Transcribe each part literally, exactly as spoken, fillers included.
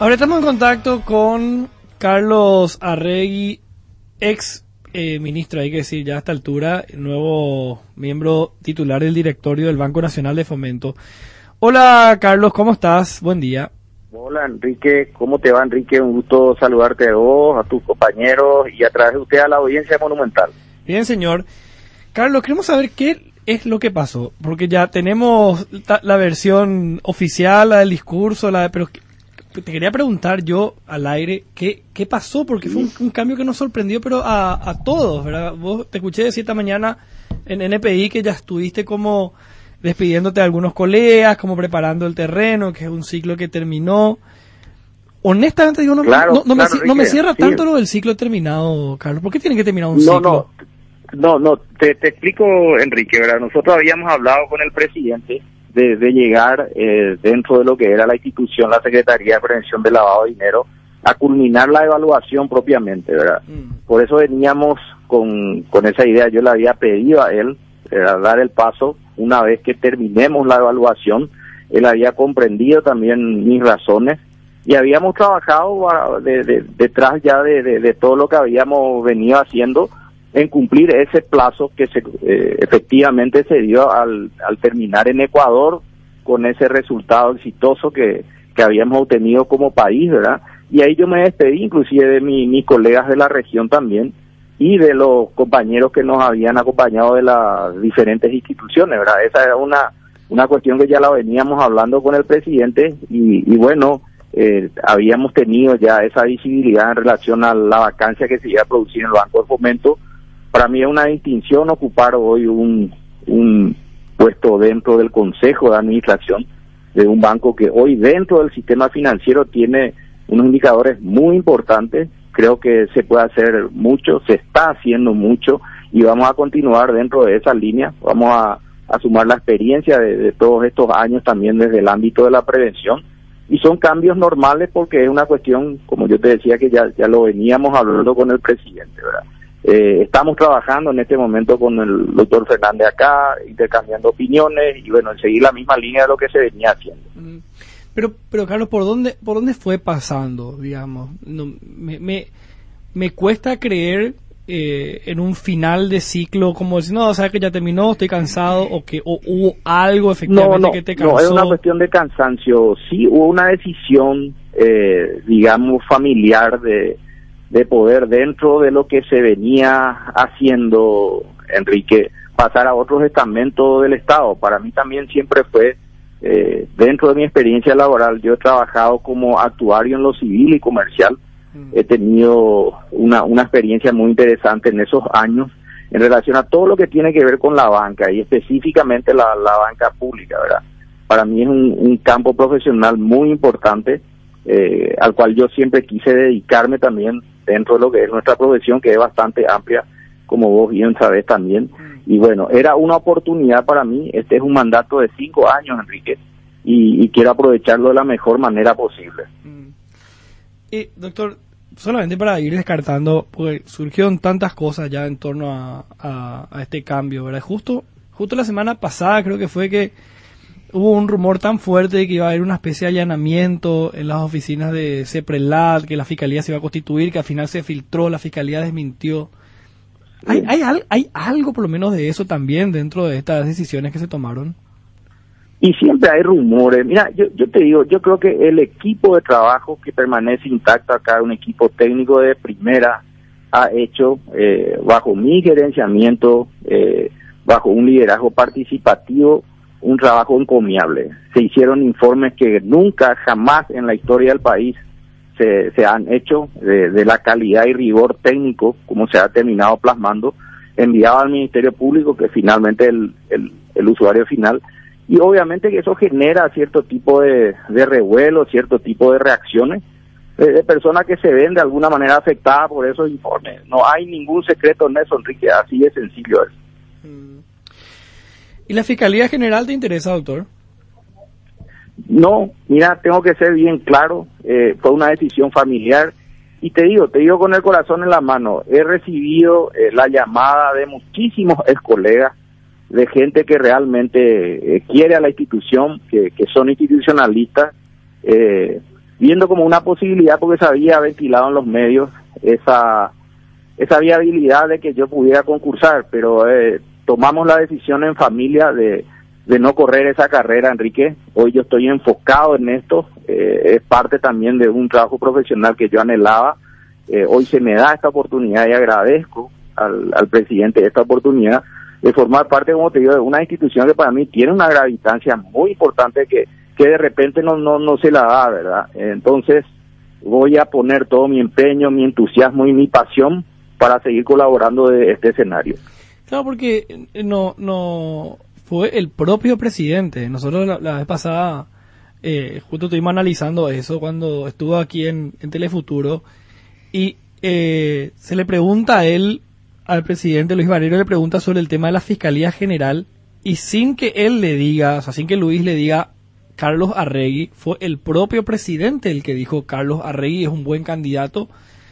Ahora estamos en contacto con Carlos Arregui, ex eh, ministro, hay que decir ya a esta altura, el nuevo miembro titular del directorio del Banco Nacional de Fomento. Hola Carlos, ¿cómo estás? Buen día. Hola Enrique, ¿cómo te va Enrique? Un gusto saludarte a vos, a tus compañeros y a través de usted a la audiencia Monumental. Bien señor. Carlos, queremos saber qué es lo que pasó, porque ya tenemos la versión oficial, la del discurso, la de, pero te quería preguntar yo al aire, ¿qué, qué pasó? Porque fue un, un cambio que nos sorprendió, pero a, a todos, ¿verdad? Vos te escuché decir esta mañana en N P I que ya estuviste como despidiéndote de algunos colegas, como preparando el terreno, que es un ciclo que terminó. Honestamente digo, no, claro, no, no, claro, me, no me cierra sí. tanto lo del ciclo terminado, Carlos. ¿Por qué tiene que terminar un no, ciclo? No, no, no, te, te explico, Enrique, ¿verdad? Nosotros habíamos hablado con el presidente de, de llegar eh, dentro de lo que era la institución, la Secretaría de Prevención del Lavado de Dinero, a culminar la evaluación propiamente, ¿verdad? Mm. Por eso veníamos con, con esa idea. Yo le había pedido a él ¿verdad? dar el paso una vez que terminemos la evaluación. Él había comprendido también mis razones y habíamos trabajado de, de, detrás ya de, de, de todo lo que habíamos venido haciendo en cumplir ese plazo que se eh, efectivamente se dio al, al terminar en Ecuador con ese resultado exitoso que, que habíamos obtenido como país, ¿verdad? Y ahí yo me despedí inclusive de mi, mis colegas de la región también y de los compañeros que nos habían acompañado de las diferentes instituciones, ¿verdad? Esa era una, una cuestión que ya la veníamos hablando con el presidente y, y bueno, eh, habíamos tenido ya esa visibilidad en relación a la vacancia que se iba a producir en el Banco de Fomento. Para mí es una distinción ocupar hoy un, un puesto dentro del Consejo de Administración de un banco que hoy dentro del sistema financiero tiene unos indicadores muy importantes. Creo que se puede hacer mucho, se está haciendo mucho y vamos a continuar dentro de esa línea. Vamos a, a sumar la experiencia de, de todos estos años también desde el ámbito de la prevención y son cambios normales porque es una cuestión, como yo te decía, que ya, ya lo veníamos hablando con el presidente, ¿verdad? Eh, estamos trabajando en este momento con el doctor Fernández acá, intercambiando opiniones y bueno, seguir la misma línea de lo que se venía haciendo. Pero, pero Carlos, ¿por dónde, por dónde fue pasando, digamos? No, me, me, me cuesta creer eh, en un final de ciclo como decir, no, o sea, que ya terminó, estoy cansado, o que o hubo algo efectivamente no, no, que te cansó. No, es una cuestión de cansancio. Sí hubo una decisión, eh, digamos, familiar de de poder dentro de lo que se venía haciendo, Enrique, pasar a otros estamentos del Estado. Para mí también siempre fue, eh, dentro de mi experiencia laboral, yo he trabajado como actuario en lo civil y comercial, mm. he tenido una, una experiencia muy interesante en esos años en relación a todo lo que tiene que ver con la banca y específicamente la, la banca pública, ¿verdad? Para mí es un, un campo profesional muy importante, eh, al cual yo siempre quise dedicarme también dentro de lo que es nuestra profesión, que es bastante amplia, como vos bien sabés también. Y bueno, era una oportunidad para mí. Este es un mandato de cinco años, Enrique, y, y quiero aprovecharlo de la mejor manera posible. Y, doctor, solamente para ir descartando, porque surgieron tantas cosas ya en torno a, a, a este cambio, ¿verdad? Justo, justo la semana pasada creo que fue que hubo un rumor tan fuerte de que iba a haber una especie de allanamiento en las oficinas de CEPRELAT, que la fiscalía se iba a constituir, que al final se filtró, la fiscalía desmintió. ¿Hay, hay, al, ¿Hay algo por lo menos de eso también dentro de estas decisiones que se tomaron? Y siempre hay rumores. Mira, yo, yo te digo, yo creo que el equipo de trabajo que permanece intacto acá, un equipo técnico de primera, ha hecho eh, bajo mi gerenciamiento, eh, bajo un liderazgo participativo, un trabajo encomiable. Se hicieron informes que nunca, jamás en la historia del país se, se han hecho de, de la calidad y rigor técnico, como se ha terminado plasmando, enviado al Ministerio Público, que finalmente el, el, el usuario final, y obviamente que eso genera cierto tipo de, de revuelo, cierto tipo de reacciones de, de personas que se ven de alguna manera afectadas por esos informes. No hay ningún secreto en eso, Enrique, así de sencillo es. ¿Y la Fiscalía General te interesa, doctor? No, mira, tengo que ser bien claro, eh, fue una decisión familiar y te digo, te digo con el corazón en la mano, he recibido eh, la llamada de muchísimos ex colegas, de gente que realmente eh, quiere a la institución, que, que son institucionalistas, eh, viendo como una posibilidad, porque se había ventilado en los medios esa esa viabilidad de que yo pudiera concursar, pero eh, tomamos la decisión en familia de, de no correr esa carrera, Enrique. Hoy yo estoy enfocado en esto, eh, es parte también de un trabajo profesional que yo anhelaba. Eh, hoy se me da esta oportunidad y agradezco al, al presidente esta oportunidad de formar parte, como te digo, de una institución que para mí tiene una gravitancia muy importante que, que de repente no, no, no se la da, ¿verdad? Entonces voy a poner todo mi empeño, mi entusiasmo y mi pasión para seguir colaborando de este escenario. Claro, porque no no fue el propio presidente. Nosotros la, la vez pasada eh, justo estuvimos analizando eso cuando estuvo aquí en, en Telefuturo y eh, se le pregunta a él, al presidente Luis Barrero, le pregunta sobre el tema de la Fiscalía General y sin que él le diga, o sea, sin que Luis le diga Carlos Arregui, fue el propio presidente el que dijo Carlos Arregui es un buen candidato.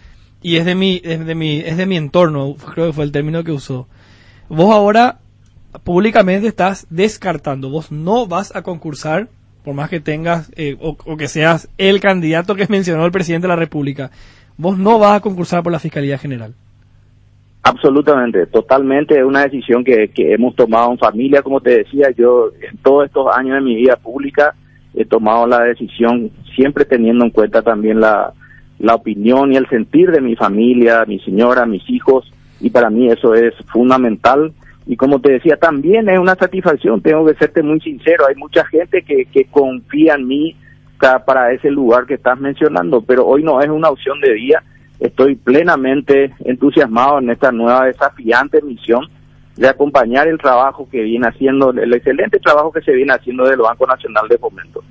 Y es de mi, es de mi, es de mi entorno, creo que fue el término que usó. Vos ahora públicamente estás descartando, vos no vas a concursar, por más que tengas, eh, o, o que seas el candidato que mencionó el presidente de la República, vos no vas a concursar por la Fiscalía General. Absolutamente, totalmente, es una decisión que, que hemos tomado en familia, como te decía, yo en todos estos años de mi vida pública he tomado la decisión, siempre teniendo en cuenta también la la opinión y el sentir de mi familia, mi señora, mis hijos, y para mí eso es fundamental. Y como te decía, también es una satisfacción, tengo que serte muy sincero, hay mucha gente que, que confía en mí para ese lugar que estás mencionando, pero hoy no es una opción de vida. Estoy plenamente entusiasmado en esta nueva desafiante misión de acompañar el trabajo que viene haciendo, el excelente trabajo que se viene haciendo del Banco Nacional de Fomento.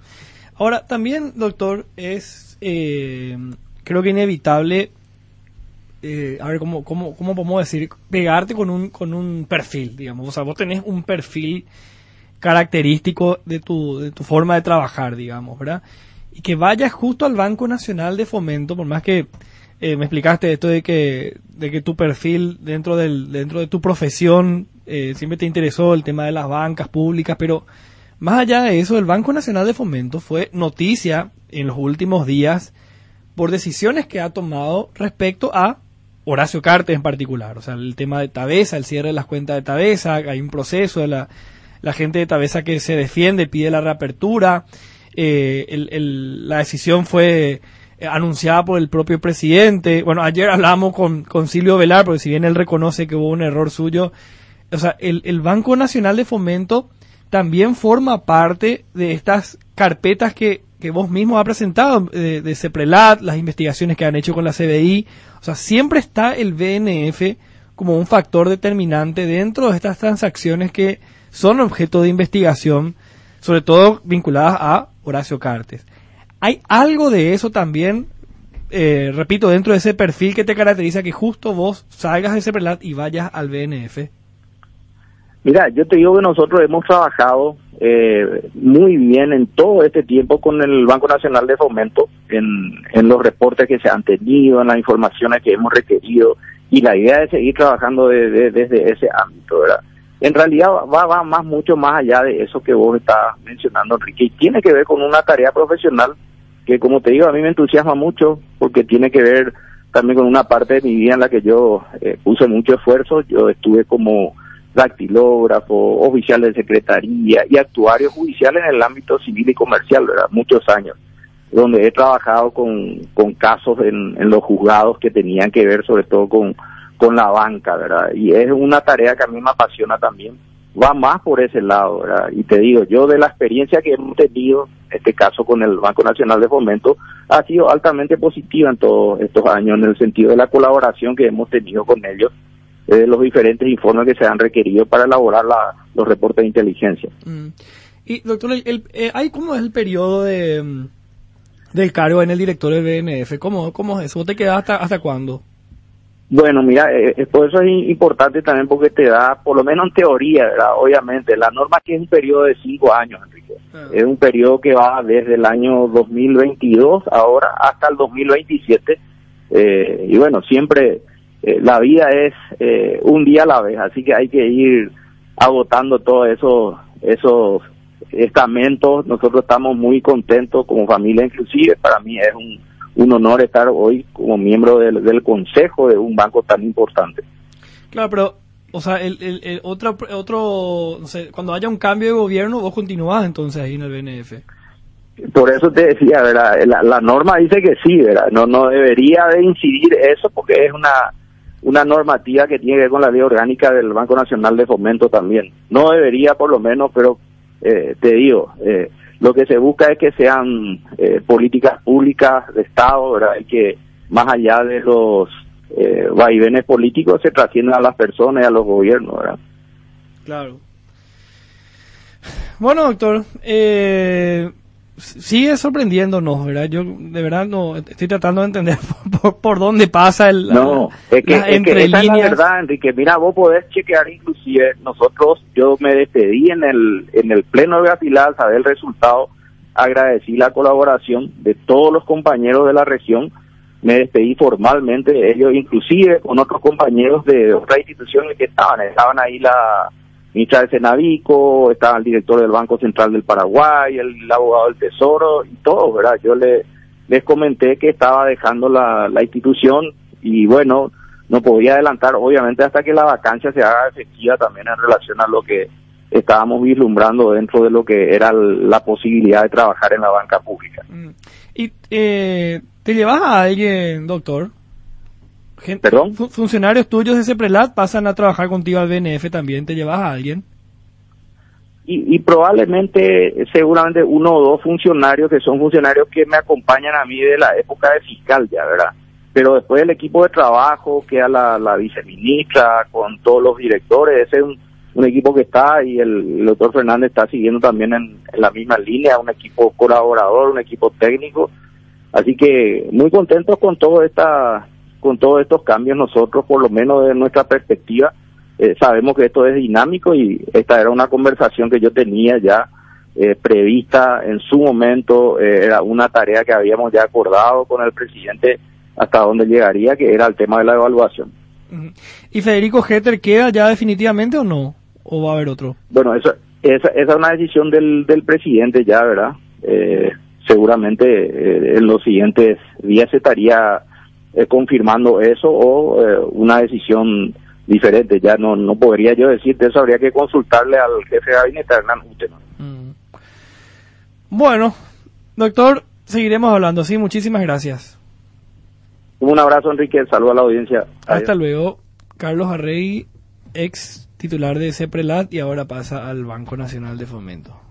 Ahora, también, doctor, es eh, creo que inevitable, eh, a ver, ¿cómo, cómo, ¿cómo podemos decir? Pegarte con un, con un perfil, digamos. O sea, vos tenés un perfil característico de tu, de tu forma de trabajar, digamos, ¿verdad? Y que vayas justo al Banco Nacional de Fomento, por más que eh, me explicaste esto de que, de que tu perfil dentro del, dentro de tu profesión eh, siempre te interesó el tema de las bancas públicas, pero más allá de eso, el Banco Nacional de Fomento fue noticia en los últimos días por decisiones que ha tomado respecto a Horacio Cartes en particular. O sea, el tema de Tabesa, el cierre de las cuentas de Tabesa, hay un proceso de la, la gente de Tabesa que se defiende, pide la reapertura. Eh, el, el, la decisión fue anunciada por el propio presidente. Bueno, ayer hablamos con, con Silvio Velar, porque si bien él reconoce que hubo un error suyo, o sea, el, el Banco Nacional de Fomento también forma parte de estas carpetas que, que vos mismo has presentado, de, de CEPRELAT, las investigaciones que han hecho con la C B I. O sea, siempre está el B N F como un factor determinante dentro de estas transacciones que son objeto de investigación, sobre todo vinculadas a Horacio Cartes. ¿Hay algo de eso también, eh, repito, dentro de ese perfil que te caracteriza, que justo vos salgas de CEPRELAT y vayas al B N F? Mira, yo te digo que nosotros hemos trabajado eh, muy bien en todo este tiempo con el Banco Nacional de Fomento, en, en los reportes que se han tenido, en las informaciones que hemos requerido, y la idea es seguir trabajando de, de, desde ese ámbito, ¿verdad? En realidad va, va más mucho más allá de eso que vos estás mencionando, Enrique, y tiene que ver con una tarea profesional que, como te digo, a mí me entusiasma mucho, porque tiene que ver también con una parte de mi vida en la que yo eh, puse mucho esfuerzo. Yo estuve como dactilógrafo, oficial de secretaría y actuario judicial en el ámbito civil y comercial, ¿verdad? Muchos años, donde he trabajado con, con casos en, en los juzgados que tenían que ver sobre todo con, con la banca, ¿verdad? Y es una tarea que a mí me apasiona también, va más por ese lado, ¿verdad? Y te digo, yo de la experiencia que hemos tenido, en este caso con el Banco Nacional de Fomento, ha sido altamente positiva en todos estos años, en el sentido de la colaboración que hemos tenido con ellos, de los diferentes informes que se han requerido para elaborar la, los reportes de inteligencia. Mm. Y, doctor, el, el, eh, ¿hay cómo es el periodo de del cargo en el director del B N F? ¿Cómo, cómo es eso? ¿Vos te quedás hasta, hasta cuándo? Bueno, mira, eh, por eso es importante también, porque te da, por lo menos en teoría, ¿verdad? Obviamente, la norma que es un periodo de cinco años, Enrique. Ah. Es un periodo que va desde el año dos mil veintidós ahora hasta el dos mil veintisiete. Eh, y bueno, siempre eh, la vida es eh, un día a la vez, así que hay que ir agotando todos esos, esos estamentos. Nosotros estamos muy contentos como familia, inclusive para mí es un, un honor estar hoy como miembro del, del consejo de un banco tan importante. Claro, pero, o sea, el, el, el otro, otro, no sé, cuando haya un cambio de gobierno, vos continuás entonces ahí en el B N F. Por eso te decía, ¿verdad? La, la norma dice que sí, ¿verdad? No, no debería de incidir eso porque es una, una normativa que tiene que ver con la ley orgánica del Banco Nacional de Fomento también. No debería por lo menos, pero eh, te digo, eh, lo que se busca es que sean eh, políticas públicas de Estado, ¿verdad? Y que más allá de los eh, vaivenes políticos se trasciendan a las personas y a los gobiernos, ¿verdad? Claro. Bueno, doctor, eh... sigue sorprendiéndonos, ¿verdad? Yo de verdad no estoy tratando de entender por, por, por dónde pasa el no es que, es que esa es la verdad, Enrique. Mira, vos podés chequear, inclusive nosotros, yo me despedí en el en el pleno de Apilar, saber el resultado, agradecí la colaboración de todos los compañeros de la región, me despedí formalmente de ellos, inclusive con otros compañeros de otras instituciones que estaban, estaban ahí la ministra de Senavico, estaba el director del Banco Central del Paraguay, el, el abogado del Tesoro y todo, ¿verdad? Yo le, les comenté que estaba dejando la, la institución y bueno, no podía adelantar obviamente hasta que la vacancia se haga efectiva también en relación a lo que estábamos vislumbrando dentro de lo que era la posibilidad de trabajar en la banca pública. ¿Y eh, te llevas a alguien, doctor? Gente, ¿Perdón? Fu- funcionarios tuyos de CEPRELAT pasan a trabajar contigo al B N F también. ¿Te llevas a alguien? Y, y probablemente, seguramente uno o dos funcionarios que son funcionarios que me acompañan a mí de la época de fiscal ya, ¿verdad? Pero después el equipo de trabajo, queda la, la viceministra con todos los directores, ese es un, un equipo que está y el, el doctor Fernández está siguiendo también en, en la misma línea, un equipo colaborador, un equipo técnico. Así que muy contentos con todo esta... con todos estos cambios nosotros, por lo menos de nuestra perspectiva, eh, sabemos que esto es dinámico y esta era una conversación que yo tenía ya eh, prevista en su momento, eh, era una tarea que habíamos ya acordado con el presidente hasta dónde llegaría, que era el tema de la evaluación. ¿Y Federico Getter queda ya definitivamente o no? ¿O va a haber otro? Bueno, eso, esa, esa es una decisión del, del presidente ya, ¿verdad? Eh, seguramente eh, en los siguientes días se estaría Eh, confirmando eso o eh, una decisión diferente. Ya no no podría yo decirte eso, habría que consultarle al jefe de gabinete, Hernán Uteman. Mm. Bueno, doctor, seguiremos hablando, sí, muchísimas gracias. Un abrazo, Enrique, saludo a la audiencia. Adiós. Hasta luego. Carlos Arrey, ex titular de CEPRELAT y ahora pasa al Banco Nacional de Fomento.